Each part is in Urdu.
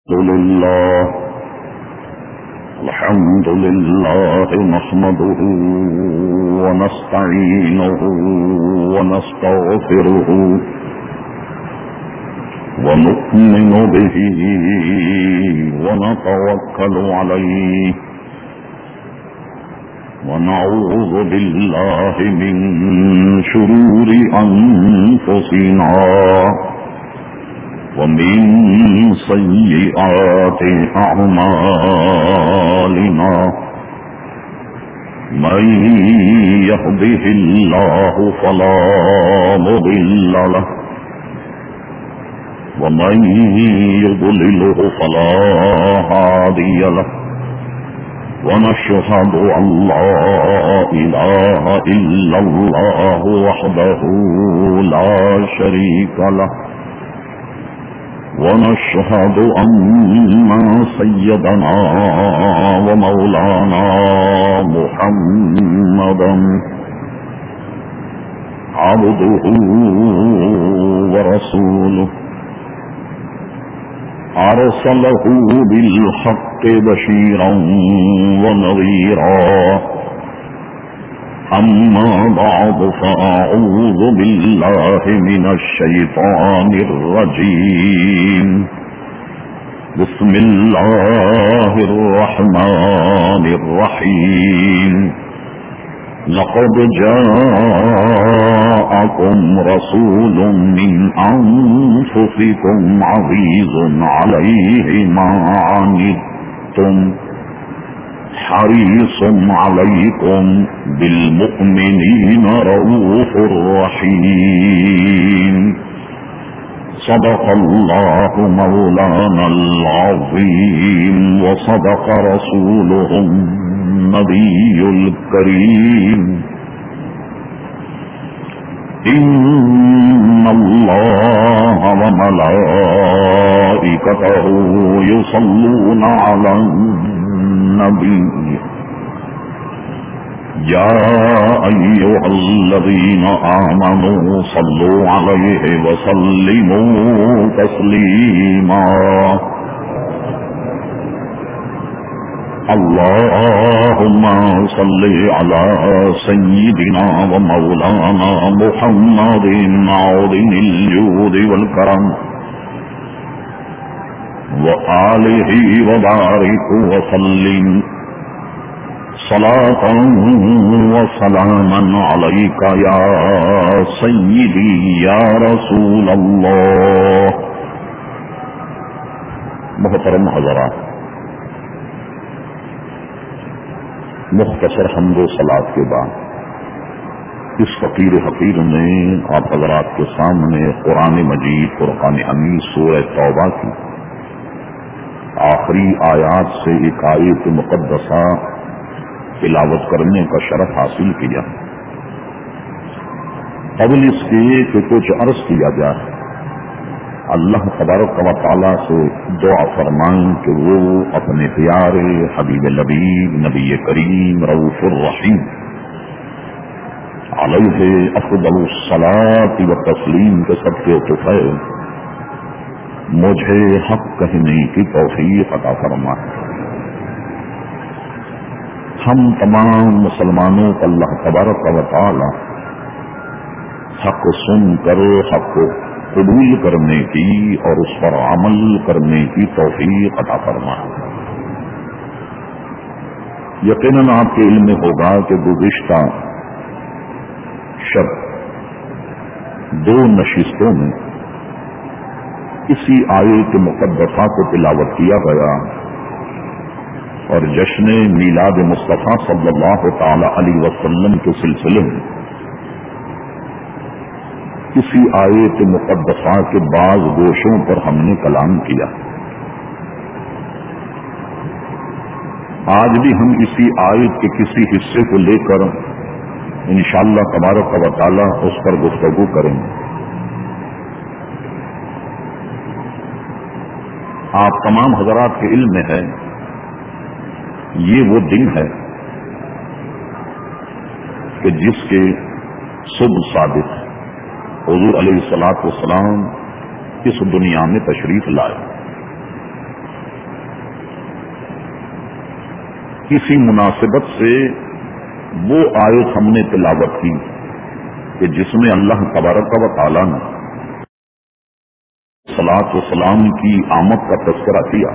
الحمد لله نحمده ونستعينه ونستغفره ونؤمن به ونتوكل عليه ونعوذ بالله من شرور أنفسنا ومن سيئات أعمالنا من يهده الله فلا مضل له ومن يضلله فلا هادي له ونشهد أن لا إله إلا الله وحده لا شريك له ونشهد أن سيدنا ومولانا محمدا عبده ورسوله أرسله بالحق بشيرا ونذيرا أما بعد فأعوذ بالله من الشيطان الرجيم بسم الله الرحمن الرحيم لقد جاءكم رسول من أنفسكم عزيز عليه ما عنتم حريص عليكم بالمؤمنين رؤوف رحيم صدق الله مولانا العظيم وصدق رسوله النبي الكريم إن الله وملائكته يصلون على النبي يا أيها الذين آمنوا صلوا عليه وسلموا تسليما اللهم صل على سيدنا ومولانا محمد عظيم الجود والكرم وآله وبارك وسلم صلاة وسلاما عليك يا سيدي يا رسول الله. محترم حضرات، مختصر حمد و صلاۃ کے بعد اس فقیر حقیر نے آپ حضرات کے سامنے قرآن مجید فرقان حمید سورہ توبہ کی آخری آیات سے ایک آیت مقدسہ تلاوت کرنے کا شرف حاصل کیا. قبل اس کے کہ کچھ عرض کیا جائے، اللہ تبارک و تعالیٰ سے دعا فرمائیں کہ وہ اپنے پیارے حبیب لبیب نبی کریم رؤوف الرحیم علیہ افضل الصلاۃ والتسلیم کے صدقے طفیل مجھے حق کہنے کی توفیق عطا فرمائے. ہم تمام مسلمانوں کو اللہ تبارک و تعالی حق سن کر حق کو قبول کرنے کی اور اس پر عمل کرنے کی توفیق عطا فرمائے. یقیناً آپ کے علم میں ہوگا کہ گزشتہ شب دو نشستوں میں اسی آیت مقدسہ کو تلاوت کیا گیا اور جشن میلاد مصطفیٰ صلی اللہ تعالی علیہ وسلم کے سلسلے میں اسی آیت مقدسہ کے بعض گوشوں پر ہم نے کلام کیا. آج بھی ہم اسی آیت کے کسی حصے کو لے کر انشاءاللہ تبارک و تعالی اس پر گفتگو کریں گے. آپ تمام حضرات کے علم میں ہے یہ وہ دن ہے کہ جس کے صبح صادق حضور علیہ الصلوۃ والسلام اس دنیا میں تشریف لائے. کسی مناسبت سے وہ آیت ہم نے تلاوت کی کہ جس میں اللہ تبارک و تعالیٰ نے صلاۃ و سلام کی آمد کا تذکرہ کیا،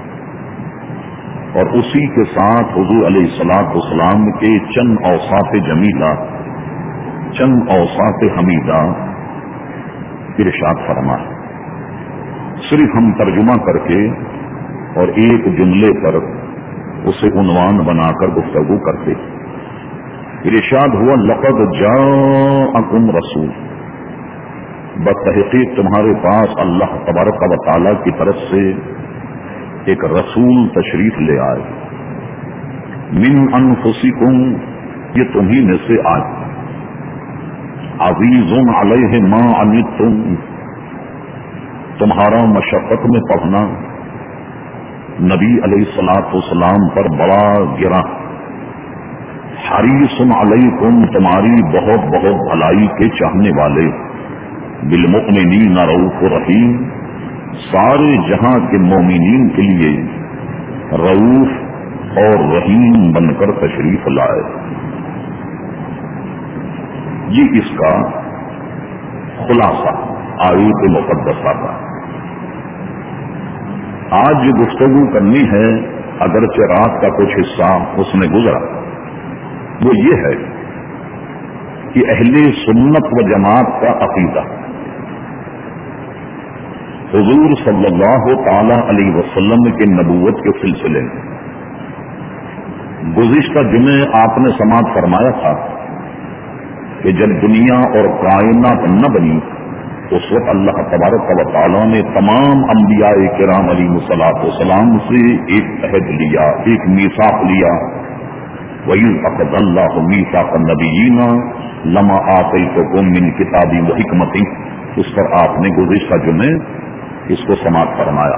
اور اسی کے ساتھ حضور علیہ الصلاۃ والسلام کے چند اوصاف جمیلہ، چند اوصاف حمیدہ ارشاد فرمائے۔ صرف ہم ترجمہ کر کے اور ایک جملے پر اسے عنوان بنا کر گفتگو کرتے۔ ارشاد ہوا لقد جاءکم رسول، بتحقیق تمہارے پاس اللہ تبارک و تعالیٰ کی طرف سے ایک رسول تشریف لے آئے، من انفسکم، یہ تمہیں میں سے آئے، عزیز علیہ ما عنتم، تمہارا مشقت میں پڑھنا نبی علیہ الصلوۃ والسلام پر بڑا گرا، حریص علیکم، تمہاری بہت بہت بھلائی کے چاہنے والے، بالمؤمنین رؤوف رحیم، سارے جہاں کے مومنین کے لیے رؤوف اور رحیم بن کر تشریف لائے۔ یہ اس کا خلاصہ آیت مقدسہ کا۔ آج جو گفتگو کرنی ہے، اگرچہ رات کا کچھ حصہ اس میں گزرا، وہ یہ ہے کہ اہل سنت و جماعت کا عقیدہ حضور صلی اللہ تعالی علیہ وسلم کے نبوت کے سلسلے میں گزشتہ جمعے آپ نے سماعت فرمایا تھا کہ جب دنیا اور کائنات نہ بنی اس وقت اللہ تبارک و تعالیٰ نے تمام انبیاء کرام علیہ الصلوۃ والسلام سے ایک عہد لیا، ایک میثاق لیا، وَإِذْ أَخَذَ اللَّهُ مِيثَاقَ النَّبِيِّينَ لَمَا آتَيْتُكُم مِّن كِتَابٍ وَحِكْمَةٍ، اس پر آپ نے گزشتہ جمعے اس کو سماعت فرمایا۔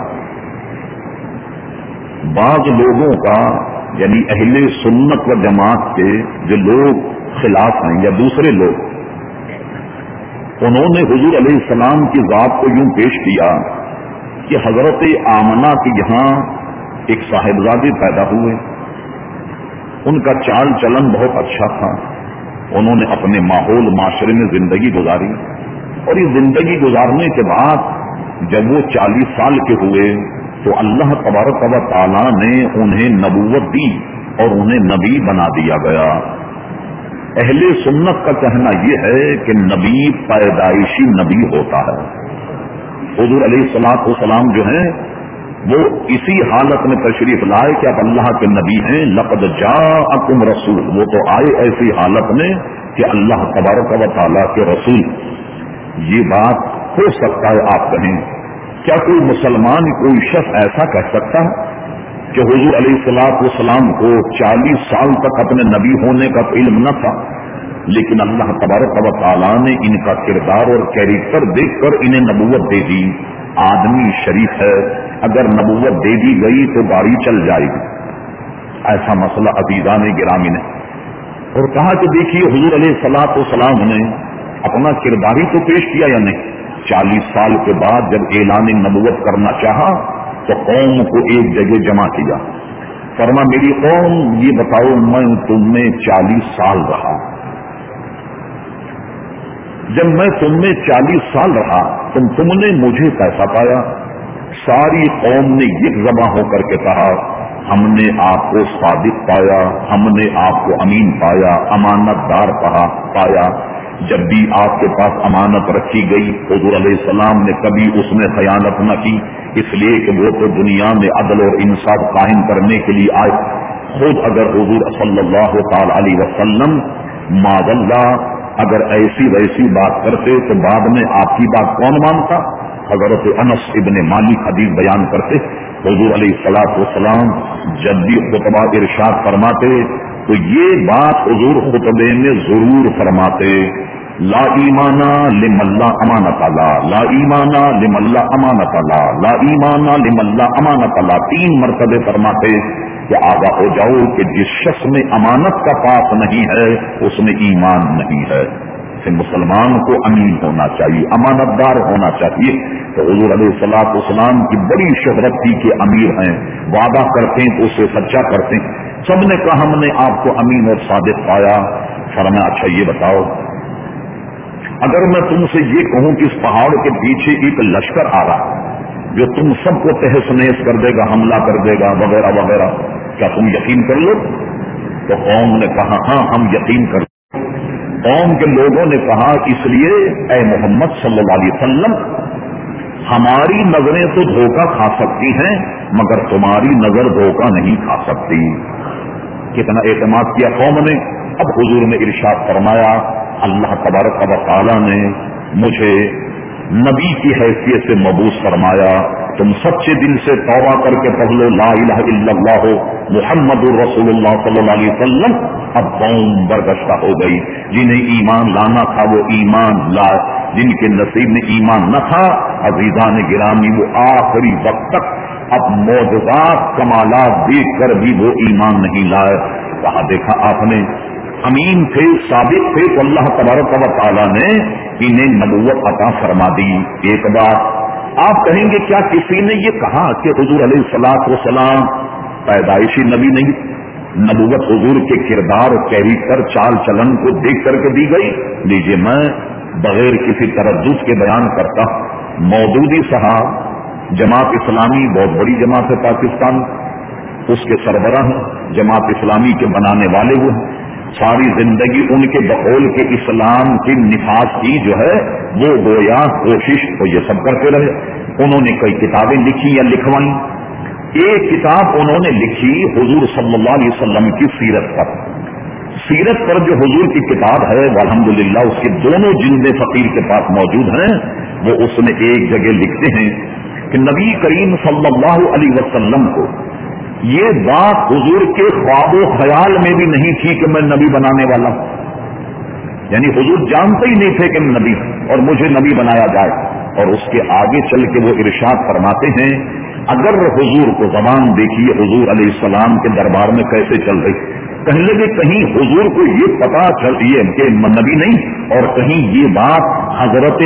بعض لوگوں کا، یعنی اہل سنت و جماعت کے جو لوگ خلاف ہیں یا دوسرے لوگ، انہوں نے حضور علیہ السلام کی ذات کو یوں پیش کیا کہ حضرت آمنہ کے یہاں ایک صاحبزادے پیدا ہوئے، ان کا چال چلن بہت اچھا تھا، انہوں نے اپنے ماحول معاشرے میں زندگی گزاری، اور یہ زندگی گزارنے کے بعد جب وہ 40 سال کے ہوئے تو اللہ تبارک و تعالیٰ نے انہیں نبوت دی اور انہیں نبی بنا دیا گیا۔ اہل سنت کا کہنا یہ ہے کہ نبی پیدائشی نبی ہوتا ہے۔ حضور علیہ الصلوۃ والسلام جو ہیں وہ اسی حالت میں تشریف لائے کہ آپ اللہ کے نبی ہیں، لقد جاءکم رسول، وہ تو آئے ایسی حالت میں کہ اللہ تبارک و تعالیٰ کے رسول۔ یہ بات ہو سکتا ہے آپ کہیں، کیا کوئی مسلمان کوئی شخص ایسا کہہ سکتا ہے کہ حضور علیہ الصلوۃ والسلام کو 40 سال تک اپنے نبی ہونے کا علم نہ تھا، لیکن اللہ تبارک و تعالیٰ نے ان کا کردار اور کیریکٹر دیکھ کر انہیں نبوت دے دی۔ آدمی شریف ہے، اگر نبوت دے دی گئی تو گاڑی چل جائے گی، ایسا مسئلہ عزیزان گرامی نے، اور کہا کہ دیکھیے حضور علیہ الصلوۃ والسلام نے اپنا کردار ہی تو پیش کیا یا نہیں۔ 40 سال کے بعد جب اعلان نبوت کرنا چاہا تو قوم کو ایک جگہ جمع کیا، فرما میری قوم یہ بتاؤ میں تم میں 40 سال رہا، جب میں تم میں 40 سال رہا تم نے مجھے کیسا پایا؟ ساری قوم نے یک زباں ہو کر کے کہا ہم نے آپ کو صادق پایا، ہم نے آپ کو امین پایا، امانت دار پایا۔ جب بھی آپ کے پاس امانت رکھی گئی حضور علیہ السلام نے کبھی اس میں خیانت نہ کی، اس لیے کہ وہ تو دنیا میں عدل اور انصاف قائم کرنے کے لیے آئے۔ خود اگر حضور صلی اللہ تعالی علیہ وسلم معاذ اللہ اگر ایسی ویسی بات کرتے تو بعد میں آپ کی بات کون مانتا؟ حضرت انس ابن مالک حدیث بیان کرتے حضور علیہ الصلوۃ والسلام جب بھی خطبہ ارشاد فرماتے تو یہ بات حضور خطبے میں ضرور فرماتے، لا ایمانا لمن لا امانت اللہ، لا ایمانا لمن لا امانت اللہ، لا ایمانا لمن لا امانت اللہ، 3 مرتبے فرماتے کہ آگاہ ہو جاؤ کہ جس شخص میں امانت کا پاس نہیں ہے اس میں ایمان نہیں ہے۔ مسلمان کو امین ہونا چاہیے، امانت دار ہونا چاہیے۔ تو حضور علیہ الصلوۃ والسلام کی بڑی شہرت تھی کہ امیر ہیں، وعدہ کرتے ہیں تو اسے سچا کرتے ہیں۔ سب نے کہا ہم نے آپ کو امین اور صادق پایا. فرمایا اچھا یہ بتاؤ, اگر میں تم سے یہ کہوں کہ اس پہاڑ کے پیچھے ایک لشکر آ رہا جو تم سب کو تہس نہس کر دے گا, حملہ کر دے گا وغیرہ وغیرہ, کیا تم یقین کر لو؟ تو قوم نے کہا ہاں ہم یقین کر لو. قوم کے لوگوں نے کہا اس لیے اے محمد صلی اللہ علیہ وسلم, ہماری نظریں تو دھوکہ کھا سکتی ہیں مگر تمہاری نظر دھوکہ نہیں کھا سکتی. کتنا اعتماد کیا قوم نے. اب حضور نے ارشاد فرمایا, اللہ تبارک و تعالی نے مجھے نبی کی حیثیت سے مبعوث فرمایا, تم سچے دل سے توبہ کر کے پڑھ لو لا الہ الا اللہ محمد الرسول اللہ صلی اللہ علیہ وسلم. اب قوم برگشتہ ہو گئی. جنہیں ایمان لانا تھا وہ ایمان لائے, جن کے نصیب میں ایمان نہ تھا عزیزان گرامی وہ آخری وقت تک اب معجزات کمالات دیکھ کر بھی وہ ایمان نہیں لائے. کہا دیکھا آپ نے امین تھے, ثابت تھے, تو اللہ تبارک و تعالیٰ نے انہیں نبوت عطا فرما دی. ایک بات آپ کہیں گے کیا کسی نے یہ کہا کہ حضور علیہ الصلوۃ والسلام پیدائشی نبی نہیں؟ نبوت حضور کے کردار, کیریکٹر, چال چلن کو دیکھ کر کے دی گئی. لیجیے میں بغیر کسی تردد کے بیان کرتا ہوں. مودودی صاحب جماعت اسلامی بہت بڑی جماعت ہے پاکستان, اس کے سربراہ ہیں, جماعت اسلامی کے بنانے والے وہ ہیں. ساری زندگی ان کے بقول کے اسلام کی نفاذ کی جو ہے وہ گویا کوشش تو یہ سب کرتے رہے. انہوں نے کئی کتابیں لکھی یا لکھوائیں. ایک کتاب انہوں نے لکھی حضور صلی اللہ علیہ وسلم کی سیرت پر. سیرت پر جو حضور کی کتاب ہے الحمدللہ اس کی دونوں جلدیں فقیر کے پاس موجود ہیں. وہ اس میں ایک جگہ لکھتے ہیں کہ نبی کریم صلی اللہ علیہ وسلم کو یہ بات حضور کے خواب و خیال میں بھی نہیں تھی کہ میں نبی بنانے والا ہوں. یعنی حضور جانتے ہی نہیں تھے کہ میں نبی ہوں اور مجھے نبی بنایا جائے. اور اس کے آگے چل کے وہ ارشاد فرماتے ہیں اگر حضور کو زبان دیکھیے حضور علیہ السلام کے دربار میں کیسے چل رہی. کہیں لگے کہیں حضور کو یہ پتا چلیے کہ نبی نہیں اور کہیں یہ بات حضرت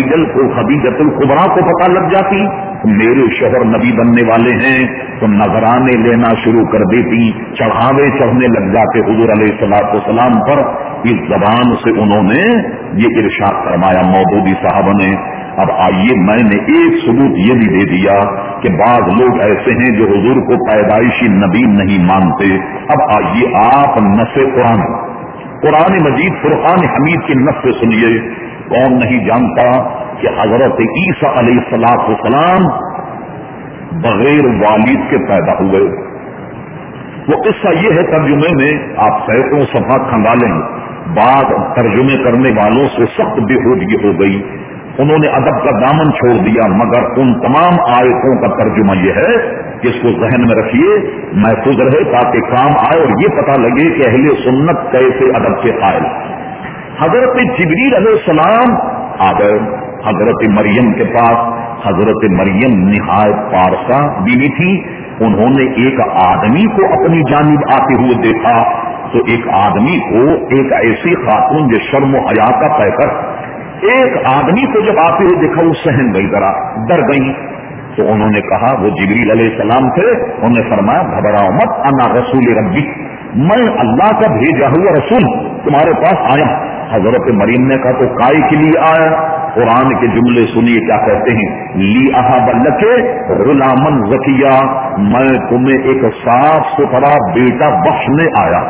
خدیجۃ الکبریٰ کو پتا لگ جاتی میرے شوہر نبی بننے والے ہیں تو نذرانے لینا شروع کر دیتی, چڑھاوے چڑھنے لگ جاتے حضور علیہ الصلوۃ والسلام پر. اس زبان سے انہوں نے یہ ارشاد فرمایا مودودی صاحب نے. اب آئیے میں نے ایک ثبوت یہ بھی دے دیا کہ بعض لوگ ایسے ہیں جو حضور کو پیدائشی نبی نہیں مانتے. اب آئیے آپ نص قرآن مجید فرقان حمید کی نص سے سنیے. کون نہیں جانتا کہ حضرت عیسیٰ علیہ الصلوۃ والسلام بغیر والد کے پیدا ہوئے. وہ قصہ یہ ہے ترجمے میں آپ سینکڑوں صفحات کھنگالیں گے. بعد ترجمے کرنے والوں سے سخت بےہودگی ہو گئی. انہوں نے ادب کا دامن چھوڑ دیا. مگر ان تمام آیتوں کا ترجمہ یہ ہے کہ اس کو ذہن میں رکھیے, محفوظ رہے تاکہ کام آئے اور یہ پتہ لگے کہ اہل سنت کیسے ادب کے قائل. حضرت جبریل علیہ السلام آ گئے حضرت مریم کے پاس. حضرت مریم نہایت پارسا بیوی تھی. انہوں نے ایک آدمی کو اپنی جانب آتے ہوئے دیکھا تو ایک آدمی کو, ایک ایسی خاتون جو شرم و حیا کا پیکر, ایک آدمی کو جب آتے ہوئے دیکھا وہ سہن گئی, ذرا ڈر گئی. تو انہوں نے کہا وہ جبریل علیہ السلام تھے. انہوں نے فرمایا گھبراؤ مت, انا رسول ربی, میں اللہ کا بھیجا ہوا رسول تمہارے پاس آیا. حضرت مریم نے کہا تو کائی کے لیے آیا؟ قرآن کے جملے سنیے کیا کہتے ہیں, لی احب لکے غلامن زکیہ, میں تمہیں ایک صاف ستھرا بیٹا بخشنے آیا,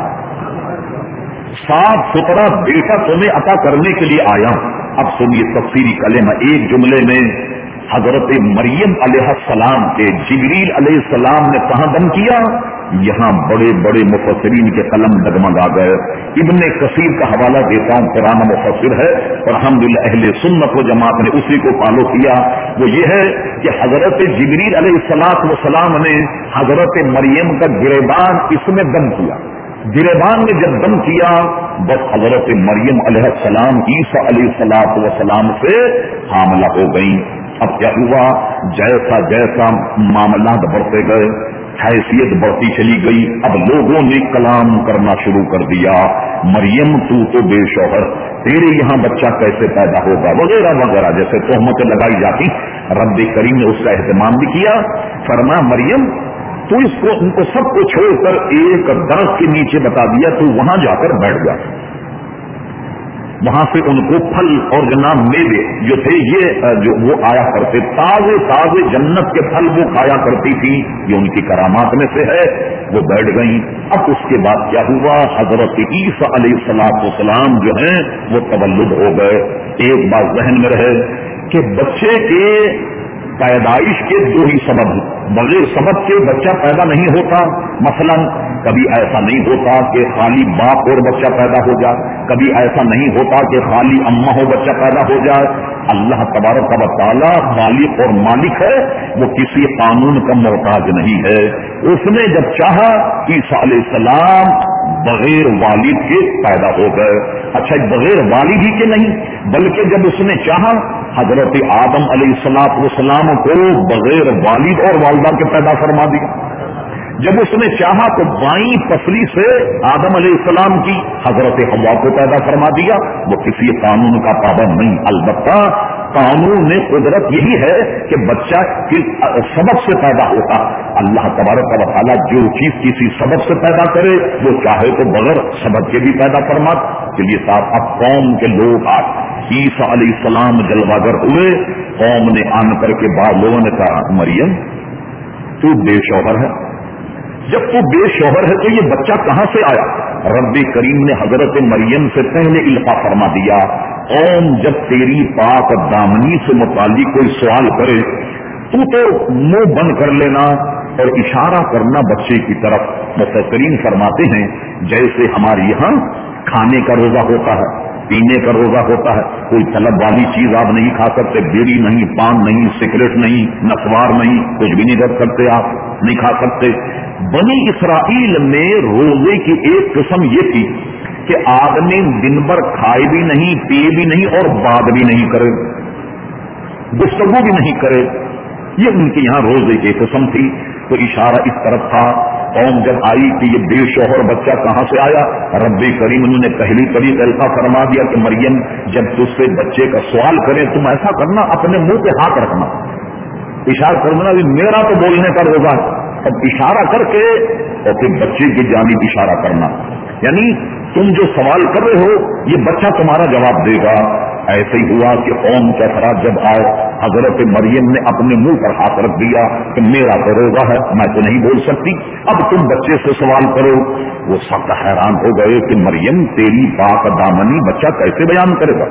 صاف ستھرا بیٹا تمہیں عطا کرنے کے لیے آیا. اب سنیے تفسیری کلمہ ایک جملے میں حضرت مریم علیہ السلام کے جبریل علیہ السلام نے کہاں دم کیا؟ یہاں بڑے بڑے مفسرین کے قلم ڈگمگا گئے. ابن کثیر کا حوالہ دیتا ہوں, قرآن مفسر ہے اور الحمدللہ اہل سنت و جماعت نے اسی کو فالو کیا. وہ یہ ہے کہ حضرت جبریل علیہ السلام نے حضرت مریم کا گریبان اس میں دم کیا. گریبان میں جب دم کیا بس حضرت مریم علیہ السلام عیسیٰ علیہ السلام سے حاملہ ہو گئی. اب کیا ہوا, جیسا جیسا معاملات بڑھتے گئے حیثیت بڑھتی چلی گئی. اب لوگوں نے کلام کرنا شروع کر دیا, مریم تو بے شوہر, تیرے یہاں بچہ کیسے پیدا ہوگا وغیرہ وغیرہ جیسے تہمتیں لگائی جاتی. رب کریم نے اس کا اہتمام بھی کیا. فرمایا مریم تو इनको सबको छोड़कर एक दरख्त के नीचे बता दिया, तो वहां जाकर बैठ जा। वहां से उनको फल और जनाब मेवे जो थे ये जो वो आया करते, ताजे ताजे जन्नत के फल वो खाया करती थी, ये उनकी करामात में से है। वो बैठ गई। अब उसके बाद क्या हुआ, हजरत ईसा अलैहिस्सलाम जो हैं वो तवल्लुद हो गए। एक बात जहन में रहे कि बच्चे के पैदाइश के दो ही सबब हैं, बगैर सबब के बच्चा पैदा नहीं होता। मसलन कभी ऐसा नहीं होता कि खाली बाप और बच्चा पैदा हो जाए, कभी ऐसा नहीं होता कि खाली अम्मा हो बच्चा पैदा हो जाए। अल्लाह तबारक व तआला खालिक और मालिक है, वो किसी कानून का मोहताज नहीं है। उसने जब चाहा ईसा अलैहिस्सलाम बगैर वालिद के पैदा हो गए। अच्छा, बगैर वालिद ही के नहीं, बल्कि जब उसने चाहा हजरत आदम अलैहिस्सलाम को बगैर वालिद और वालिदा के पैदा फरमा दिया। जब उसने चाहा तो बाईं पसली से आदम अलैहिस्सलाम की हजरत हव्वा को पैदा फरमा दिया। वो किसी कानून का पाबंद नहीं। अलबत्ता कानून में कुदरत यही है कि बच्चा किस सबब से पैदा होता। अल्लाह तबारक व तआला जो चीज किसी सबब से पैदा करे, वो चाहे तो बगैर सबब के भी पैदा फरमा। चलिए साहब, अब कौम के लोग आज ईसा अलैहिस्सलाम जलवागर हुए। कौम ने आन करके बाद लोगों ने कहा, मरियम तू बेशौहर है। जब तू बेशौहर है तो ये बच्चा कहां से आया? रब्बे करीम ने हजरत मरियम से पहले इल्का फरमा दिया, कौम जब तेरी पाक दामनी से मुताल्लिक कोई सवाल करे, तू तो मुंह बंद कर लेना और इशारा करना बच्चे की तरफ। मुफस्सिरीन फरमाते हैं जैसे हमारे यहाँ खाने का रोजा होता है, पीने का रोजा होता है, कोई तलब वाली चीज आप नहीं खा सकते, बीड़ी नहीं, पान नहीं, सिगरेट नहीं, नस्वार नहीं, कुछ भी नहीं कर सकते, आप नहीं खा सकते। बनी इसराइल में रोजे की एक किस्म ये थी कि आदमी दिन भर खाए भी नहीं, पिए भी नहीं और बात भी नहीं करे, गुफ्तगू भी नहीं करे। ये उनके यहाँ रोजे की किस्म थी। तो इशारा इस तरफ था, कौम जब आई कि ये बेशौहर बच्चा कहां से आया, रब्बे करीम उन्होंने पहली तरीक ऐसा फरमा दिया कि मरियम जब तुझसे बच्चे का सवाल करे, तुम ऐसा करना अपने मुंह पे हाथ रखना, इशारा करना भी मेरा तो बोलने का रोजा है। अब इशारा करके और फिर बच्चे की जानिब इशारा करना, यानी तुम जो सवाल कर रहे हो ये बच्चा तुम्हारा जवाब देगा। ऐसे ही हुआ कि कौम के अफराद जब आए, हजरत मरियम ने अपने मुंह पर हाथ रख दिया कि मेरा तो रोजा है, मैं तो नहीं बोल सकती, अब तुम बच्चे से सवाल करो। वो सब हैरान हो गए कि मरियम तेरी पाक दामनी बच्चा कैसे बयान करेगा?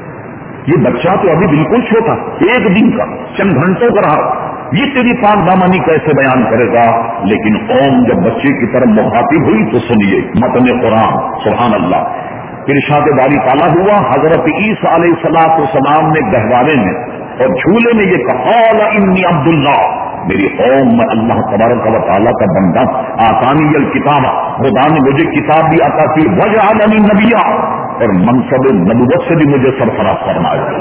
ये बच्चा तो अभी बिल्कुल छोटा, एक दिन का, चंद घंटों का रहा, ये तेरी पाक दामनी कैसे बयान करेगा? लेकिन कौम जब बच्चे की तरफ मुखातिब हुई तो सुनिए मतन कुरान, सुभान अल्लाह। इरशाद बारी ताला हुआ, हजरत ईसा अलैहिस्सलाम ने गहवारे में और झूले में ये कहा, इन्नी अब्दुल्लाह, मेरी कौम में अल्लाह तबारक व तआला का बंदा, आतानी अल किताब, खुदा ने मुझे किताब भी अता की, वजअलनी नबिया, और मनसब नबुवत से भी मुझे सरफराज फरमाया।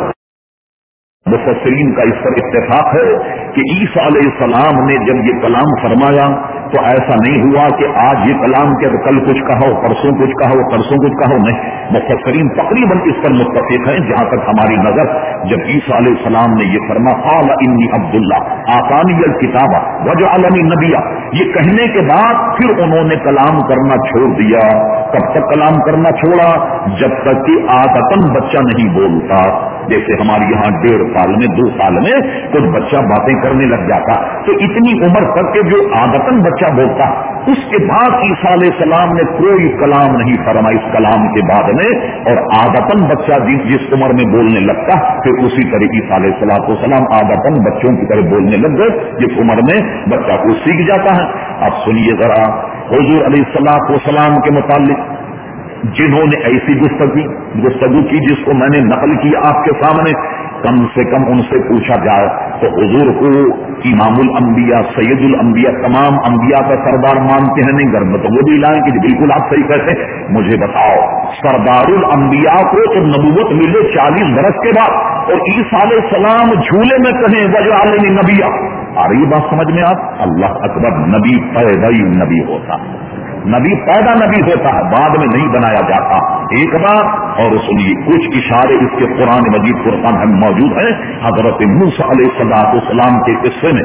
मुफस्सिरीन का इस पर इत्तेफाक है कि ईसा अलैहिस्सलाम ने जब ये कलाम फरमाया तो ऐसा नहीं हुआ कि आज ये कलाम के कल कुछ कहो, परसों कुछ कहो, परसों कुछ कहो, नहीं। मुफस्सिरीन तकरीबन इस पर मुत्तफिक हैं। जहां तक हमारी नजर, जब ईसा अलैहिस्सलाम ने ये फरमा क़ाल इन्नी अब्दुल्लाह आतानी अल किताब वजअलनी नबिया, ये कहने के बाद फिर उन्होंने कलाम करना छोड़ दिया। कब तक कलाम करना छोड़ा? जब तक कि आदतन बच्चा नहीं बोलता। जैसे हमारे यहाँ 1.5 साल में 2 साल में कुछ बच्चा बातें करने लग जाता, तो इतनी उम्र तक के जो आदतन बच्चा बोलता, उसके बाद ईसा अलैहिस्सलाम ने कोई कलाम नहीं फरमा इस कलाम के बाद में, और आदतन बच्चा जिस उम्र में बोलने लगता, फिर उसी तरह ईसा अलैहिस्सलाम आदतन बच्चों की तरह बोलने लग गए, जिस उम्र में बच्चा को सीख जाता है। अब सुनिए जरा, हुजूर अलैहिस्सलाम के मुतालिक जिन्होंने ऐसी गुफ्तगू की जिसको मैंने नकल किया आपके सामने, कम से कम उनसे पूछा जाए तो हुजूर को इमामुल अंबिया, सैयदुल अंबिया, तमाम अंबिया का सरदार मानते हैं? नहीं, गर्म तो वो भी लाएं कि बिल्कुल आप सही कहते हैं। मुझे बताओ, सरदारुल अंबिया को तो नबूवत मिले 40 बरस के बाद, और ईसा अलैहिस्सलाम झूले में कहें वजअलनी नबिया। आ रही बात समझ में? आप अल्लाह अकबर, नबी पैदा ही नबी होता, नबी पैदा नबी होता है, बाद में नहीं बनाया जाता। एक बार और सुनिए, कुछ इशारे इसके कुरान मजीद फुरकान में मौजूद हैं। हजरत मूसा अलैहिस्सलाम के किस्से में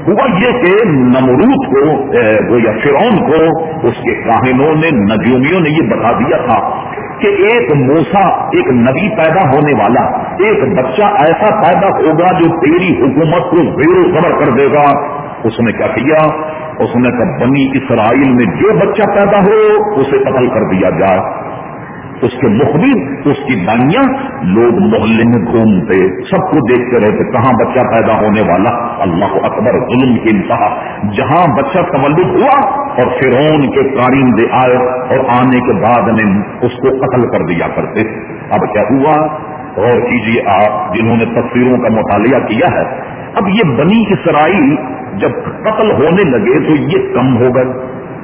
ہوا یہ کہ نمرود کو یا فرعون کو اس کے کاہنوں نے نجومیوں نے یہ بتا دیا تھا کہ ایک موسیٰ ایک نبی پیدا ہونے والا ایک بچہ ایسا پیدا ہوگا جو تیری حکومت کو زیر و زبر کر دے گا. اس نے کیا کیا؟ اس نے کہا بنی اسرائیل میں جو بچہ پیدا ہو اسے قتل کر دیا جائے. اس کے مخبر اس کی دانیاں لوگ محلے میں گھومتے سب کو دیکھتے رہتے کہاں بچہ پیدا ہونے والا. اللہ اکبر، ظلم کی انتہا. جہاں بچہ تولد ہوا اور فرعون کے کارندے آئے اور آنے کے بعد نے اس کو قتل کر دیا کرتے. اب کیا ہوا؟ غور کیجیے آپ جنہوں نے تفسیروں کا مطالعہ کیا ہے. اب یہ بنی اسرائیل جب قتل ہونے لگے تو یہ کم ہو گئے،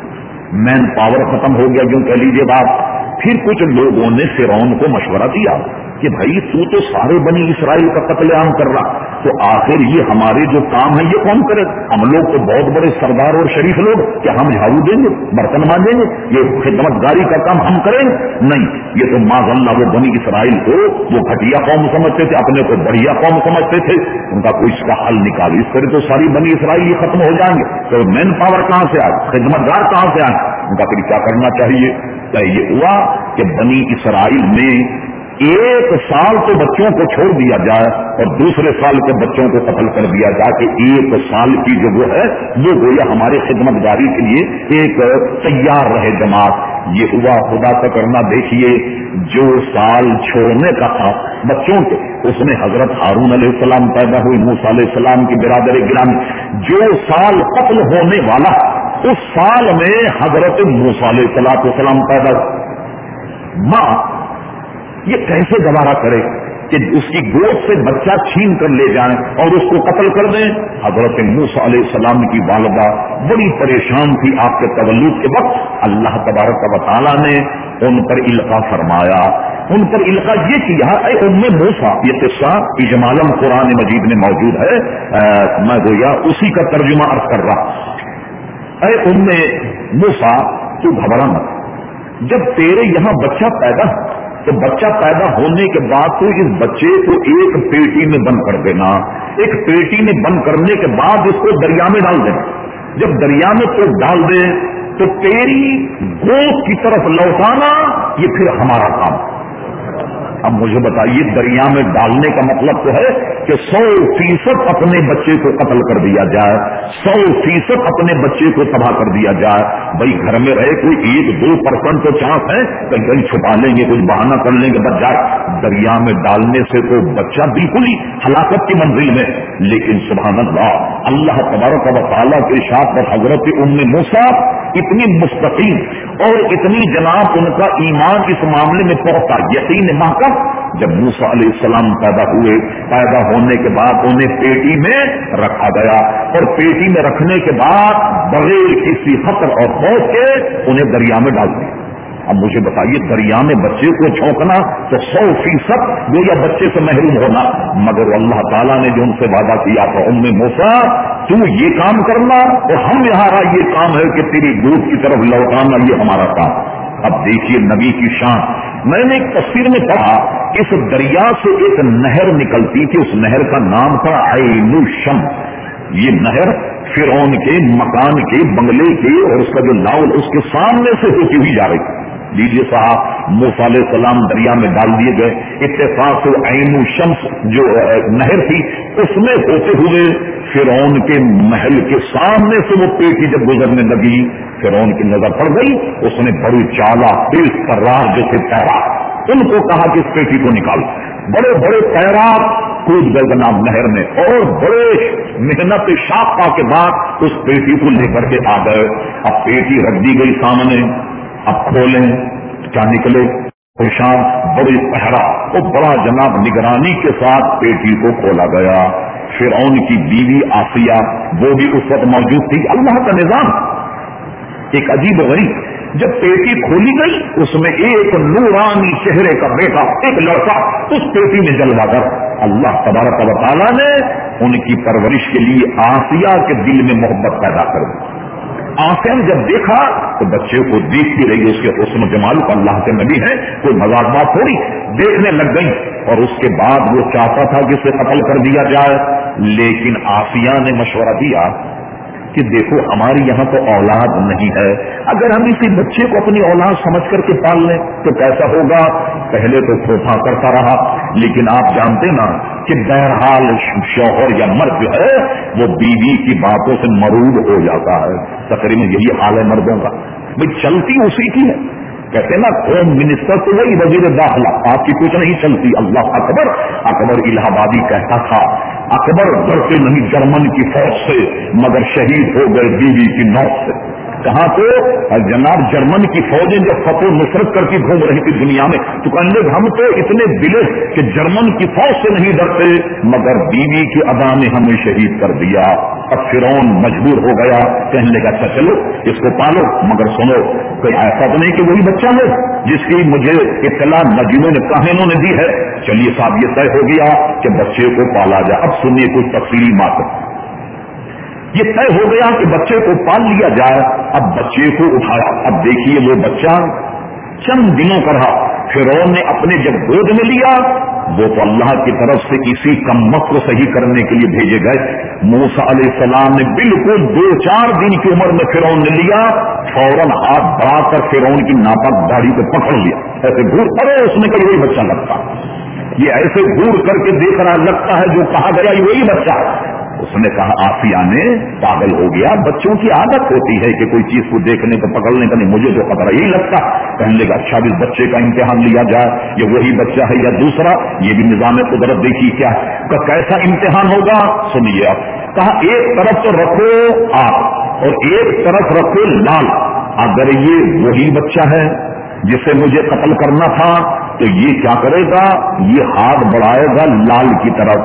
مین پاور ختم ہو گیا. جو کہہ لیجیے بات. پھر کچھ لوگوں نے فرعون کو مشورہ دیا کہ بھائی تو سارے بنی اسرائیل کا قتل عام کر رہا، تو آخر یہ ہمارے جو کام ہے یہ کون کرے؟ ہم لوگ تو بہت بڑے سردار اور شریف لوگ، کیا ہم جھاڑو دیں گے، برتن مانجیں گے، یہ خدمت گاری کا کام ہم کریں؟ نہیں، یہ تو معاذ اللہ وہ بنی اسرائیل کو وہ گھٹیا قوم سمجھتے تھے، اپنے کو بڑھیا قوم سمجھتے تھے. ان کا کوئی اس کا حل نکال، اس طرح تو ساری بنی اسرائیل یہ ختم ہو جائیں گے. تو مین پاور کہاں سے آئے، خدمت گار کہاں سے آئے؟ ان کا پھر کیا کرنا چاہیے؟ یہ ہوا کہ بنی اسرائیل میں 1 سال تو بچوں کو چھوڑ دیا جائے اور دوسرے سال کے بچوں کو قتل کر دیا جائے کہ 1 سال کی جو وہ ہے وہ گویا ہمارے خدمت گاری کے لیے ایک تیار رہے جماعت. یہ ہوا. خدا کا کرنا دیکھیے، جو سال چھوڑنے کا تھا بچوں کے اس میں حضرت ہارون علیہ السلام پیدا ہوئی، موسیٰ علیہ السلام کی برادر گرامی. جو سال قتل ہونے والا اس سال میں حضرت موسیٰ علیہ السلام پیدا ہوئی. ماں یہ کیسے گوارا کرے کہ اس کی گود سے بچہ چھین کر لے جائیں اور اس کو قتل کر دیں؟ حضرت موسیٰ علیہ السلام کی والدہ بڑی پریشان تھی آپ کے تولد کے وقت. اللہ تبارک و تعالیٰ نے ان پر القاء فرمایا، ان پر القاء یہ کیا، اے ام موسیٰ. یہ قصہ اجمالاً قرآن مجید میں موجود ہے، میں گویا اسی کا ترجمہ عرض کر رہا. اے ام موسیٰ تو گھبرا مت، جب تیرے یہاں بچہ پیدا تو بچہ پیدا ہونے کے بعد تو اس بچے کو ایک پیٹی میں بند کر دینا. ایک پیٹی میں بند کرنے کے بعد اس کو دریا میں ڈال دینا. جب دریا میں تو ڈال دے تو تیری گود کی طرف لوٹانا یہ پھر ہمارا کام. اب مجھے بتائیے، دریا میں ڈالنے کا مطلب تو ہے کہ 100% اپنے بچے کو قتل کر دیا جائے، 100% اپنے بچے کو تباہ کر دیا جائے. بھائی گھر میں رہے کوئی 1-2% تو چانس ہے کہ کہیں چھپا لیں گے، کچھ بہانہ کر لیں گے، بچ جائے. دریا میں ڈالنے سے تو بچہ بالکل ہی ہلاکت کی منزل میں. لیکن سبحان اللہ، اللہ تبارک و تعالیٰ کے ارشاد پر حضرت ام موسیٰ اتنی مستقیم اور اتنی جناب ان کا ایمان اس معاملے میں پہنچا، یقین محکم. جب موسیٰ علیہ السلام پیدا ہوئے، پیدا ہونے کے بعد انہیں پیٹی میں رکھا گیا اور پیٹی میں رکھنے کے بعد بغیر کسی خطر اور خوف کے انہیں دریا میں ڈال دیا. اب مجھے بتائیے، دریا میں بچے کو جھونکنا تو 100% وہ یا بچے سے محروم ہونا. مگر اللہ تعالیٰ نے جو ان سے وعدہ کیا تھا، ام موسیٰ تو یہ کام کرنا اور ہم یہاں یہ کام ہے کہ تیری گود کی طرف لوٹانا، یہ ہمارا کام. اب دیکھیے نبی کی شان. میں نے ایک تفسیر میں پڑھا، اس دریا سے ایک نہر نکلتی تھی، اس نہر کا نام تھا عین الشمس. یہ نہر فرعون کے مکان کے بنگلے کے اور اس کا جو لاؤل اس کے سامنے سے ہوتی ہوئی جا رہی تھی. لیجیے صاحب، موسیٰ علیہ السلام دریا میں ڈال دیے گئے. اتفاق سے عین الشمس جو نہر تھی اس میں ہوتے ہوئے فرعون کے محل کے سامنے سے وہ پیٹی جب گزرنے لگی، فرعون کی نظر پڑ گئی. اس نے بڑی چالا تیز ترار جو تھے تیراک، ان کو کہا کہ اس پیٹی کو نکال. بڑے بڑے تیراک کود گئے جناب نہر میں اور بڑے محنت شاقہ کے بعد اس پیٹی کو لے کر کے آ گئے. اب پیٹی رکھ دی گئی سامنے. اب کھولیں کیا نکلے؟ خوشان بڑی پہرا اور بڑا جناب نگرانی کے ساتھ پیٹی کو کھولا گیا. فرعون کی بیوی آسیہ وہ بھی اس وقت موجود تھی. اللہ کا نظام ایک عجیب و غریب. جب پیٹی کھولی گئی اس میں ایک نورانی چہرے کا بیٹا، ایک لڑکا اس پیٹی میں جلوا کر اللہ تبارک و تعالیٰ نے ان کی پرورش کے لیے آسیہ کے دل میں محبت پیدا کر دی. آسیہ نے جب دیکھا تو بچے کو دیکھتی رہی، اس کے حسن و جمال کو، اللہ کے نبی ہے کوئی مذاق بات تھوڑی، دیکھنے لگ گئی. اور اس کے بعد وہ چاہتا تھا کہ اسے قتل کر دیا جائے، لیکن آسیہ نے مشورہ دیا کہ دیکھو ہماری یہاں تو اولاد نہیں ہے، اگر ہم اسی بچے کو اپنی اولاد سمجھ کر کے پال لیں تو کیسا ہوگا؟ پہلے تو کھوپا کرتا رہا، لیکن آپ جانتے نا کہ بہرحال شوہر یا مرد جو ہے وہ بیوی کی باتوں سے مرعوب ہو جاتا ہے. تقریباً یہی حال ہے مردوں کا، بھائی چلتی اسی کی ہے. کہتے نا ہوم منسٹر تو وہی وزیر داخلہ، آپ کی کچھ نہیں چلتی. اللہ اکبر. اکبر الہ آبادی کہتا تھا اکبر ڈرتے نہیں جرمن کی فوج سے مگر شہید ہو گئے بیوی کی نوک سے. کہاں تو جناب جرمن کی فوجیں جو فتح نصرت کر کے گھوم رہی تھی دنیا میں، تو کہنے لگے ہم تو اتنے دلے کہ جرمن کی فوج سے نہیں ڈرتے مگر بیوی کی ادا نے ہمیں شہید کر دیا. اب فرعون مجبور ہو گیا، کہنے لگا اچھا چلو اس کو پالو، مگر سنو کوئی ایسا تو نہیں کہ وہی بچہ ہے جس کی مجھے اطلاع نجیموں نے کاہنوں نے دی ہے. چلیے صاحب یہ طے ہو گیا کہ بچے کو پالا جائے. اب سنیے کچھ تفصیلی بات. یہ طے ہو گیا کہ بچے کو پال لیا جائے. اب بچے کو اٹھایا. اب دیکھیے وہ بچہ چند دنوں کا رہا. فرعون نے اپنے جب گود میں لیا، وہ تو اللہ کی طرف سے اسی کمت کو صحیح کرنے کے لیے بھیجے گئے. موسیٰ علیہ السلام نے بالکل 2-4 دن کی عمر میں فرعون نے لیا، فوراً ہاتھ بڑھا کر فرعون کی ناپاک داڑھی کو پکڑ لیا. ایسے گھور ارے اس نے کہا وہی بچہ لگتا، یہ ایسے گھور کر کے دیکھ رہا لگتا ہے جو کہا گیا یہ وہی بچہ. اس نے کہا آسیہ نے پاگل ہو گیا، بچوں کی عادت ہوتی ہے کہ کوئی چیز کو دیکھنے کو پکڑنے کا نہیں، مجھے تو خطرہ یہی لگتا. کہنے لگا اچھا بھی بچے کا امتحان لیا جائے، یہ وہی بچہ ہے یا دوسرا. یہ بھی نظام قدرت دیکھیے کیا کہ کیسا امتحان ہوگا. سنیے اب کہا ایک طرف تو رکھو آگ اور ایک طرف رکھو لال. اگر یہ وہی بچہ ہے جسے مجھے قتل کرنا تھا تو یہ کیا کرے گا؟ یہ ہاتھ بڑھائے گا لال کی طرف،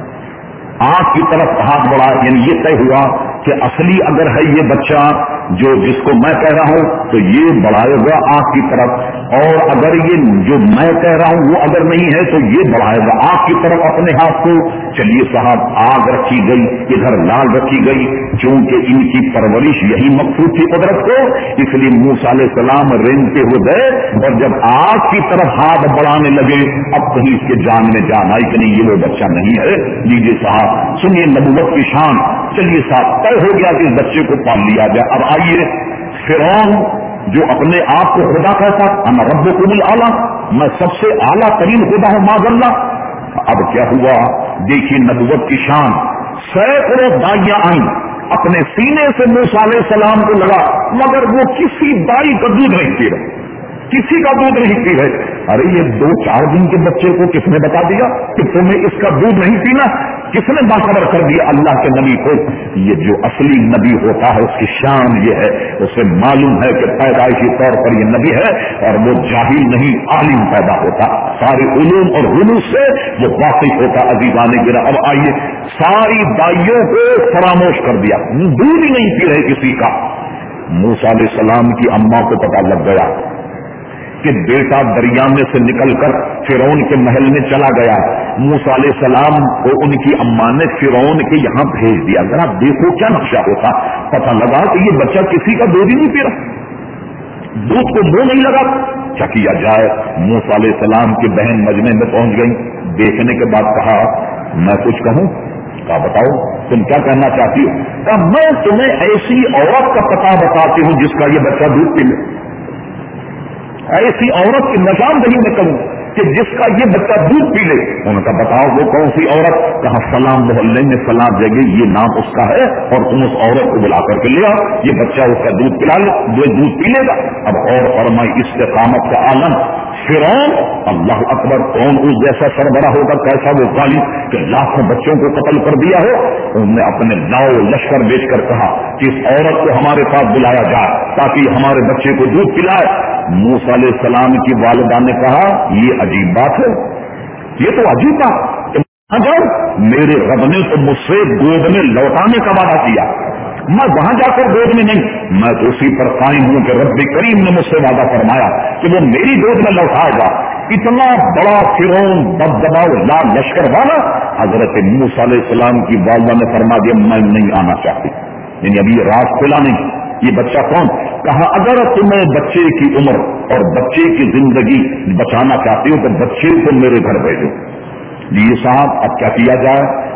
آنکھ کی طرف ہاتھ بڑھا. یعنی یہ طے ہوا کہ اصلی اگر ہے یہ بچہ جو جس کو میں کہہ رہا ہوں تو یہ بڑھائے گا آنکھ کی طرف، اور اگر یہ جو میں کہہ رہا ہوں وہ اگر نہیں ہے تو یہ بڑھائے گا آنکھ کی طرف اپنے ہاتھ کو. چلیے صاحب آگ رکھی گئی، ادھر لال رکھی گئی. چونکہ ان کی پرورش یہی مقصود تھی قدرت کو، اس لیے موسیٰ علیہ السلام رینگتے ہوئے گئے اور جب آگ کی طرف ہاتھ بڑھانے لگے اب کہیں اس کے جان میں جان آئی کہ نہیں یہ وہ بچہ نہیں ہے. لیجیے صاحب سنیے نبوت کی شان. چلیے صاحب طے ہو گیا کہ اس بچے کو پال لیا جائے. اب آئیے فرعون جو اپنے آپ کو خدا کہتا انا ربکم الاعلی، میں سب سے اعلیٰ ترین خدا ہوں معاذ اللہ. اب کیا ہوا دیکھیے نبوت کی شان. سینکڑوں دائیاں آئیں، اپنے سینے سے موسیٰ علیہ السلام کو لگا مگر وہ کسی دائی کا دودھ نہیں پی رہے، کسی کا دودھ نہیں پی رہے. ارے یہ 2-4 دن کے بچے کو کس نے بتا دیا کہ تمہیں اس کا دودھ نہیں پینا؟ کس نے باخبر کر دیا اللہ کے نبی کو؟ یہ جو اصلی نبی ہوتا ہے اس کی شان یہ ہے، اسے معلوم ہے کہ پیدائشی طور پر یہ نبی ہے اور وہ جاہل نہیں عالم پیدا ہوتا، سارے علوم اور علوم سے وہ واقف ہوتا. عزیزان گراں اب آئیے ساری دائیوں کو فراموش کر دیا، دودھ ہی نہیں پی رہے کسی کا. موسیٰ علیہ السلام کی اماں کو پتا لگ گیا کہ بیٹا دریا میں سے نکل کر فرعون کے محل میں چلا گیا. موسیٰ علیہ السلام کو ان کی اماں نے فرعون کے یہاں بھیج دیا. ذرا دیکھو کیا نقشہ ہوتا. پتہ لگا کہ یہ بچہ کسی کا دودھ ہی نہیں پی رہا، دودھ کو منہ نہیں لگا. کیا کیا جائے؟ موسیٰ علیہ السلام کی بہن مجمع میں پہنچ گئی. دیکھنے کے بعد کہا میں کچھ کہوں؟ کہا بتاؤ تم کیا کہنا چاہتی ہو؟ کہا میں تمہیں ایسی عورت کا پتہ بتاتی ہوں جس کا یہ بچہ دودھ پی لے. ایسی عورت کی نشاندہی میں کروں کہ جس کا یہ بچہ دودھ پی لے. انہوں نے کہا بتاؤ وہ کون سی عورت؟ کہا فلاں محلے میں فلاں جگہ یہ نام اس کا ہے اور تم اس عورت کو بلا کر کے لے آؤ، یہ بچہ اس کا دودھ پلا لے، وہ دودھ پی لے گا. اب اور فرمائی استقامت کا عالم. فرعون اللہ اکبر، کون اس جیسا سربراہ ہوگا، کیسا وہ ظالم کہ لاکھوں بچوں کو قتل کر دیا ہو. انہوں نے اپنے لاؤ لشکر بیچ کر کہا کہ اس عورت کو ہمارے پاس بلایا جائے تاکہ ہمارے بچے کو دودھ پلائے. موسیٰ علیہ السلام کی والدہ نے کہا یہ عجیب بات ہے، یہ تو عجیب بات. اگر میرے رب نے تو مجھ سے گود میں لوٹانے کا وعدہ کیا، میں وہاں جا کر گود میں نہیں، میں تو اسی پر قائم ہوں کہ رب کریم نے مجھ سے وعدہ فرمایا کہ وہ میری گود میں لوٹائے گا. اتنا بڑا فرعون دبدباؤ لال لشکر والا. حضرت موسیٰ علیہ السلام کی والدہ نے فرما دیا میں نہیں آنا چاہتی، یعنی ابھی یہ راز کھلا نہیں. یہ بچہ کون؟ کہا اگر تمہیں بچے کی عمر اور بچے کی زندگی بچانا چاہتی ہو تو بچے کو میرے گھر بھیجو. یہ صاحب اب کیا کیا جائے؟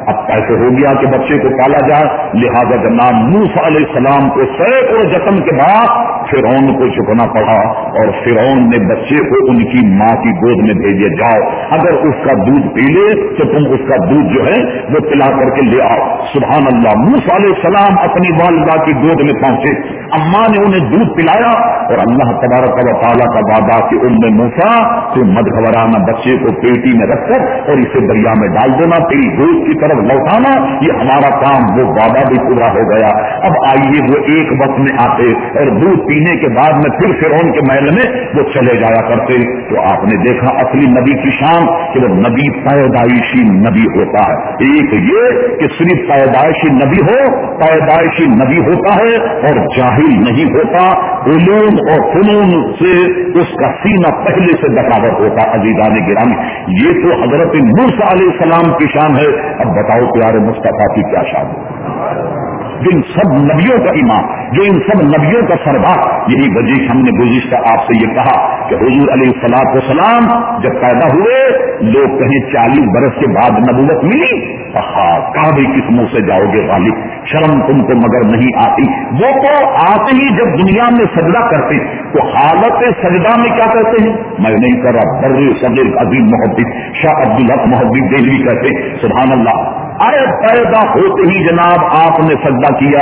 اب ایسے ہو گیا کہ بچے کو پالا جائے، لہذا جناب موسیٰ علیہ السلام کو سینکڑوں جتن کے بعد فرعون کو جھکنا پڑا، اور فرعون نے بچے کو ان کی ماں کی گود میں بھیجے، جاؤ اگر اس کا دودھ پی لے تو تم اس کا دودھ جو ہے وہ پلا کر کے لے آؤ۔ سبحان اللہ، موسیٰ علیہ السلام اپنی والدہ کی گود میں پہنچے، اماں نے انہیں دودھ پلایا، اور اللہ تبارک و تعالیٰ کا وعدہ کہ ام موسیٰ تم مت گھبرانا، بچے کو پیٹی میں رکھ کر اور اسے دریا میں ڈال دینا، تیری گود کی طرف لوٹانا، یہ ہمارا کام۔ وہ وعدہ بھی پورا ہو گیا۔ اب آئیے وہ ایک وقت میں آتے اور دودھ پینے کے بعد میں پھر فرعون کے محل میں وہ چلے جایا کرتے۔ تو آپ نے دیکھا اصلی نبی کی شان کہ وہ نبی پیدائشی نبی ہوتا ہے۔ ایک یہ کہ صرف پیدائشی نبی ہو، پیدائشی نبی ہوتا ہے اور جاہل نہیں ہوتا، علوم اور فنون سے اس کا سینہ پہلے سے ڈکاور ہوتا۔ عزیزان گرامی، یہ تو حضرت موسیٰ علیہ السلام کی شان ہے۔ اب بتاؤ پیارے مصطفیٰ کی کیا شان ہے؟ جن سب نبیوں کا امام، جو ان سب نبیوں کا سردار، یہی وجہ ہم نے گزشتہ آپ سے یہ کہا کہ حضور علیہ الصلوۃ والسلام جب پیدا ہوئے، لوگ کہیں 40 برس کے بعد نبوت ملی، کعبے کس منہ سے جاؤ گے غالب، شرم تم کو مگر نہیں آتی۔ وہ تو آتے ہی جب دنیا میں سجدہ کرتے تو حالت سجدہ میں کیا کرتے ہیں؟ میں نہیں کر رہا، بر صدر عظیم محدث شاہ عبدالحق محدث دہلوی کہتے سبحان اللہ، ارے پیدا ہوتے ہی جناب آپ نے سجدہ کیا۔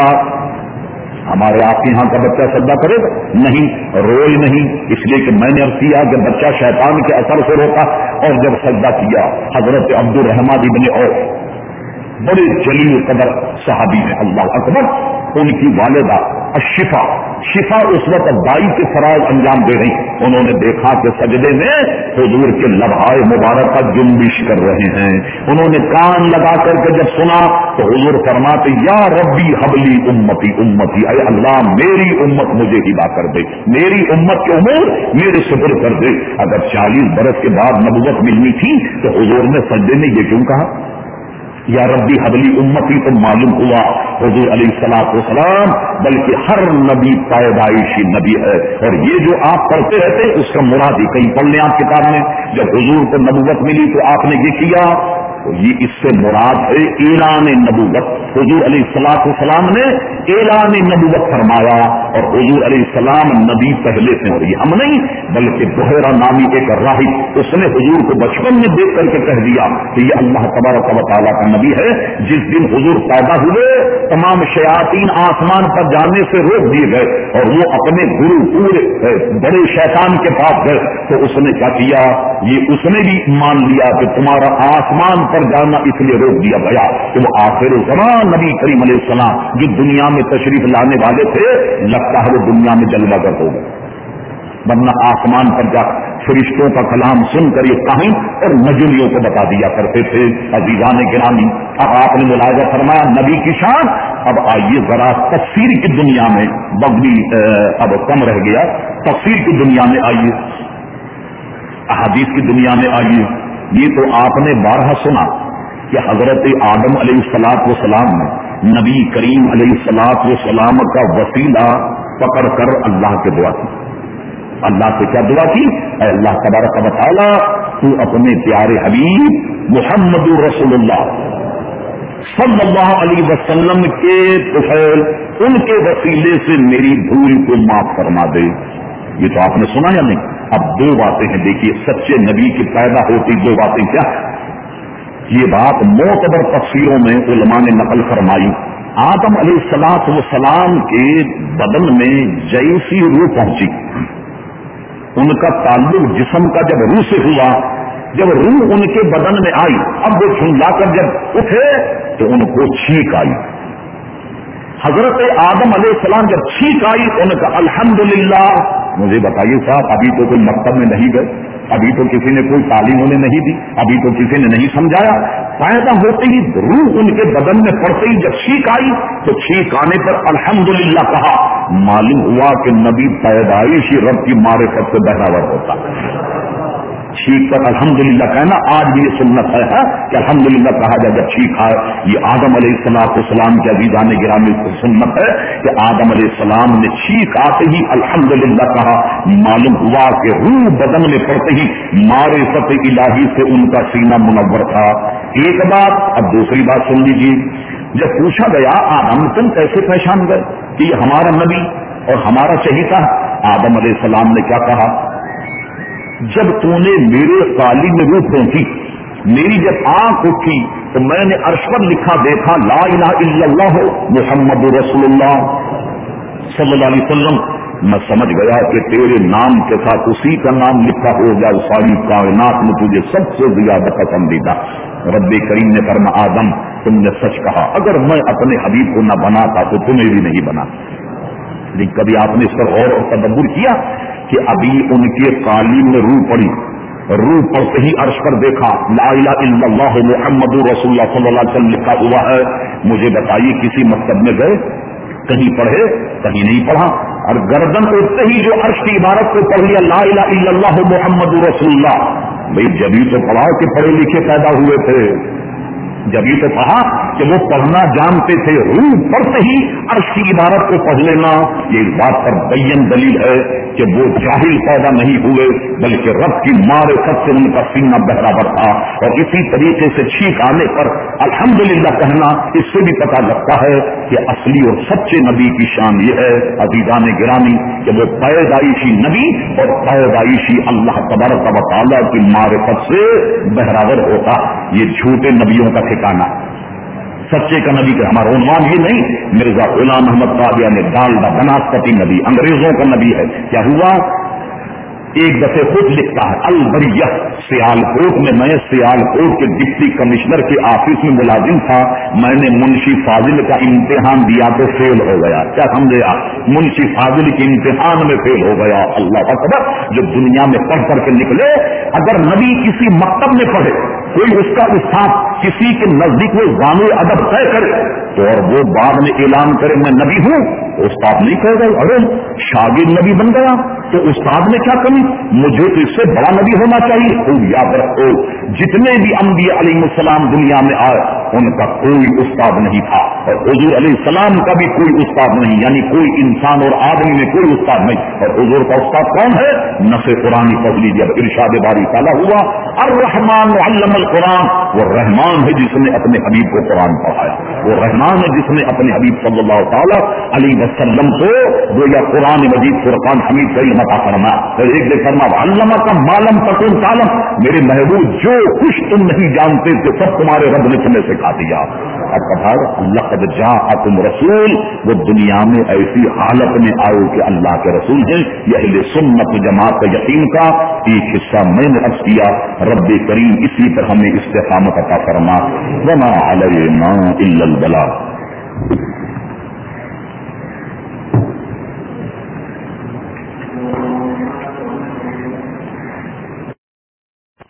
ہمارے آپ کے یہاں کا بچہ سجدہ کرے گا؟ نہیں، روئے نہیں، اس لیے کہ میں نے عرض کیا کہ بچہ شیطان کے اثر سے روتا، اور جب سجدہ کیا حضرت عبد الرحمن ابن عوف بڑے جلیل قدر صحابی ہیں، اللہ اکبر، ان کی والدہ الشفا اس وقت دائی کے فرائض انجام دے رہی، انہوں نے دیکھا کہ سجدے میں حضور کے لبھائے مبارکہ جنبش کر رہے ہیں، انہوں نے کان لگا کر کے جب سنا تو حضور فرماتے یا ربی حبلی امتی امتی، اے اللہ میری امت مجھے ہبا کر دے، میری امت کے امور میرے سپرد کر دے۔ اگر 40 برس کے بعد نبوت ملنی تھی تو حضور نے سجدے میں یہ کیوں کہا یا ربی حبلی امتی؟ تو معلوم ہوا حضور علیہ الصلوۃ والسلام بلکہ ہر نبی پیدائشی نبی ہے، اور یہ جو آپ پڑھتے رہتے اس کا مراد ہی کہیں پڑھ لیں آپ کتاب میں، جب حضور کو نبوت ملی تو آپ نے یہ کیا، تو یہ اس سے مراد ہے اعلان نبوت۔ حضور علیہ الصلوۃ والسلام نے اعلان نبوت فرمایا، اور حضور علیہ السلام نبی پہلے سے، اور یہ ہم نہیں بلکہ بحیرہ نامی ایک راہب، اس نے حضور کو بچپن میں دیکھ کر کے کہہ دیا کہ یہ اللہ تبارک و تعالیٰ کا نبی ہے۔ جس دن حضور پیدا ہوئے تمام شیاطین آسمان پر جانے سے روک دیے گئے، اور وہ اپنے گرو پورے بڑے شیطان کے پاس گئے، تو اس نے کیا کیا، یہ اس نے بھی مان لیا کہ تمہارا آسمان پر جانا اس لیے روک دیا گیا کہ وہ آخر زمان نبی کریم علیہ السلام جو دنیا میں تشریف لانے والے تھے، لگتا ہے وہ دنیا میں جلوہ گر ہو گئے، ورنہ آسمان پر جا فرشتوں کا کلام سن کر یہ کہیں اور نجومیوں کو بتا دیا کرتے تھے۔ عزیزان گرامی، اب آپ نے ملاحظہ فرمایا نبی کی شان۔ اب آئیے ذرا تفسیر کی دنیا میں، وقت بھی اب کم رہ گیا، تفسیر کی دنیا میں آئیے، احادیث کی دنیا میں آئیے۔ یہ تو آپ نے بارہا سنا کہ حضرت آدم علیہ الصلوۃ والسلام نے نبی کریم علیہ الصلوۃ والسلام کا وسیلہ پکڑ کر اللہ کے دعا کی۔ اللہ سے کیا دعا کی؟ اے اللہ تبارک و تعالیٰ، تو اپنے پیارے حبیب محمد رسول اللہ صلی اللہ علیہ وسلم کے طفیل، ان کے وسیلے سے میری بھول کو معاف فرما دے۔ یہ تو آپ نے سنا یا نہیں؟ اب دو باتیں ہیں، دیکھیے سچے نبی کی پیدا ہوتی دو باتیں کیا، یہ بات معتبر تفسیروں میں علماء نے نقل فرمائی۔ آدم علیہ الصلوۃ والسلام کے بدن میں جیسی روح پہنچی، ان کا تعلق جسم کا جب روح سے ہوا، جب روح ان کے بدن میں آئی، اب وہ جھنجلا کر جب اٹھے تو ان کو چھینک آئی۔ حضرت آدم علیہ السلام جب چھینک آئی تو انہوں نے کہا الحمدللہ۔ مجھے بتائیے صاحب، ابھی تو کوئی مکتب میں نہیں گئے، ابھی تو کسی نے کوئی تعلیم انہیں نہیں دی، ابھی تو کسی نے نہیں سمجھایا، پیدا ہوتے ہی روح ان کے بدن میں پڑتے ہی جب چھینک آئی تو چھینک آنے پر الحمدللہ کہا۔ معلوم ہوا کہ نبی پیدائشی رب کی معرفت سے بہراور ہوتا ہے۔ چھینک پر الحمدللہ کہنا آج بھی یہ سنت ہے کہ الحمدللہ کہا جائے جب چھینک آئے۔ یہ آدم علیہ السلام کے عزیزان گرامی کو سنت ہے کہ آدم علیہ السلام نے چھینک آتے ہی الحمدللہ کہا۔ معلوم ہوا کہ روح بدن میں پڑتے ہی معرفت الہی سے ان کا سینہ منور تھا۔ ایک بات. اب دوسری بات سن لیجیے. جب پوچھا گیا آدم تم کیسے پہچان گئے کہ یہ ہمارا نبی اور ہمارا چہیتا؟ آدم علیہ السلام نے کیا کہا؟ جب تو نے میرے قالی میں روح پہنچی، میری جب آنکھ اٹھی تو میں نے عرش پر لکھا دیکھا لا الہ الا اللہ محمد رسول اللہ صلی اللہ علیہ وسلم. میں سمجھ گیا کہ تیرے نام کے ساتھ اسی کا نام لکھا ہو گیا، ساری کائنات میں تجھے سب سے زیادہ پسندیدہ. رب کریم نے فرما آدم تم نے سچ کہا، اگر میں اپنے حبیب کو نہ بناتا تو تمہیں بھی نہیں بنا. لیکن کبھی آپ نے اس پر غور اور تدبر کیا کہ ابھی ان کے قالین میں روح پڑی، روح پڑتے ہی عرش پر دیکھا لا الہ الا اللہ محمد رسول اللہ صلی اللہ علیہ وسلم لکھا ہوا ہے. مجھے بتائیے کسی مکتب میں گئے، کہیں پڑھے، کہیں نہیں پڑھا، اور گردن اٹھتے ہی جو عرش کی عبارت کو پڑھ لیا لا الہ الا اللہ محمد رسول اللہ. بھائی جبھی تو پڑھا کہ پڑھے لکھے پیدا ہوئے تھے، جبھی تو کہا کہ وہ پڑھنا جانتے تھے. روح پڑھتے ہی عرش کی عبارت کو پڑھ لینا، یہ اس بات پر بین دلیل ہے کہ وہ جاہل پیدا نہیں ہوئے بلکہ رب کی معرفت سے ان کا سینہ بہرابر تھا. اور اسی طریقے سے چھینک آنے پر الحمدللہ کہنا، اس سے بھی پتہ لگتا ہے کہ اصلی اور سچے نبی کی شان یہ ہے عزیزان گرامی کہ وہ پیدائشی نبی اور پیدائشی اللہ تبارک و تعالیٰ کی معرفت سے بہرابر ہوتا. یہ جھوٹے نبیوں کا ٹھکانا، سچے کا نبی کا ہمارا عنوان یہ نہیں. مرزا غلام احمد قادیانی نے ڈالڈا بناسپتی نبی، انگریزوں کا نبی ہے. کیا ہوا؟ ایک دفعہ خود لکھتا ہے البریہ سیالکوٹ میں، میں سیالکوٹ کے ڈپٹی کمشنر کے آفس میں ملازم تھا. میں نے منشی فاضل کا امتحان دیا تو فیل ہو گیا. کیا سمجھے آپ؟ منشی فاضل کے امتحان میں فیل ہو گیا. اللہ اکبر. جو دنیا میں پڑھ کر کے نکلے، اگر نبی کسی مکتب میں پڑھے، کوئی اس کا استاد کسی کے نزدیک وہ زانو ادب طے کرے تو اور وہ بعد میں اعلان کرے میں نبی ہوں، استاد نہیں کہے گا ارے شاگرد نبی بن گیا تو استاد میں کیا کمی، مجھے تو اس سے بڑا نبی ہونا چاہیے. خوب یاد رکھو جتنے بھی انبیاء علیہ السلام دنیا میں آئے ان کا کوئی استاد نہیں تھا، اور حضور علیہ السلام کا بھی کوئی استاد نہیں، یعنی کوئی انسان اور آدمی میں کوئی استاد نہیں. اور حضور کا استاد کون ہے؟ نص قرآنی پڑھ لیجیے. ارشاد باری تعالیٰ ہوا الرحمن علم القرآن، وہ رحمان ہے جس نے اپنے حبیب کو قرآن پڑھایا، وہ رحمان ہے جس نے اپنے حبیب صلی اللہ تعالی علیہ وسلم کو گویا قرآن مجید فرقان حمید کا علم عطا فرمایا. ایک دے فرما علامہ کا معلوم تکن تعلم، میرے محبوب جو کچھ تم نہیں جانتے تھے سب تمہارے رب نے تمہیں سکھا دیا. اب کہا لقد جاءکم رسول، وہ دنیا میں ایسی حالت میں آئے کہ اللہ کے رسول ہیں. یہ اہل سنت جماعت یقین کا ایک حصہ میں نے عرض کیا. رب کریم اسی پر ہمیں استقامت عطا فرما. وما علینا الا البلاغ.